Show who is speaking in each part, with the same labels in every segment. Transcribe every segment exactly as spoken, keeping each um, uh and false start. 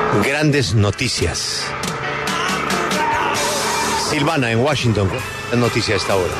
Speaker 1: Grandes noticias. Silvana, en Washington, la noticia a esta hora.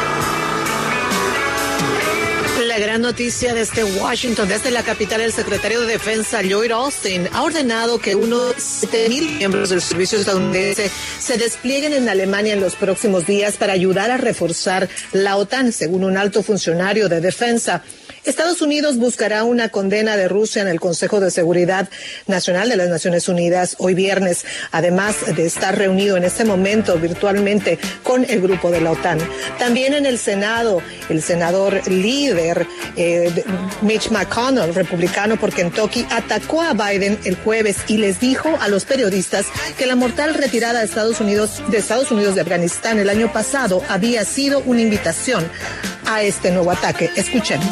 Speaker 2: La gran noticia desde Washington, desde la capital, el secretario de Defensa, Lloyd Austin, ha ordenado que unos siete mil miembros del servicio estadounidense se desplieguen en Alemania en los próximos días para ayudar a reforzar la OTAN, según un alto funcionario de defensa. Estados Unidos buscará una condena de Rusia en el Consejo de Seguridad Nacional de las Naciones Unidas hoy viernes, además de estar reunido en este momento virtualmente con el grupo de la OTAN. También en el Senado, el senador líder eh, Mitch McConnell, republicano por Kentucky, atacó a Biden el jueves y les dijo a los periodistas que la mortal retirada de Estados Unidos de Estados Unidos de Afganistán el año pasado había sido una invitación a este nuevo ataque. Escuchemos.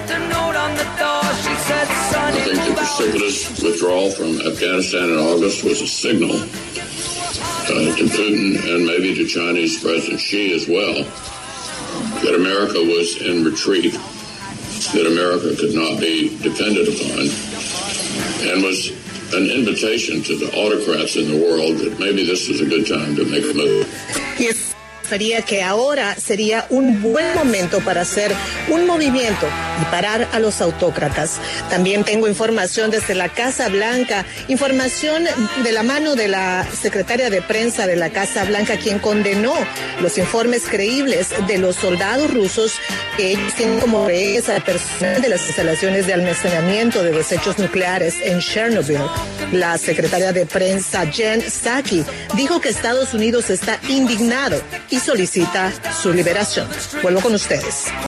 Speaker 3: I think the precipitous withdrawal from Afghanistan in August was a signal uh, to Putin and maybe to Chinese President Xi as well that America was in retreat, that America could not be depended upon, and was an invitation to the autocrats in the world that maybe this was a good time to make a move.
Speaker 2: Yes. Que ahora sería un buen momento para hacer un movimiento y parar a los autócratas. También tengo información desde la Casa Blanca, información de la mano de la secretaria de prensa de la Casa Blanca, quien condenó los informes creíbles de los soldados rusos que ellos tienen como rehenes al personal de las instalaciones de almacenamiento de desechos nucleares en Chernobyl. La secretaria de prensa Jen Psaki dijo que Estados Unidos está indignado y solicita su liberación. Vuelvo con ustedes.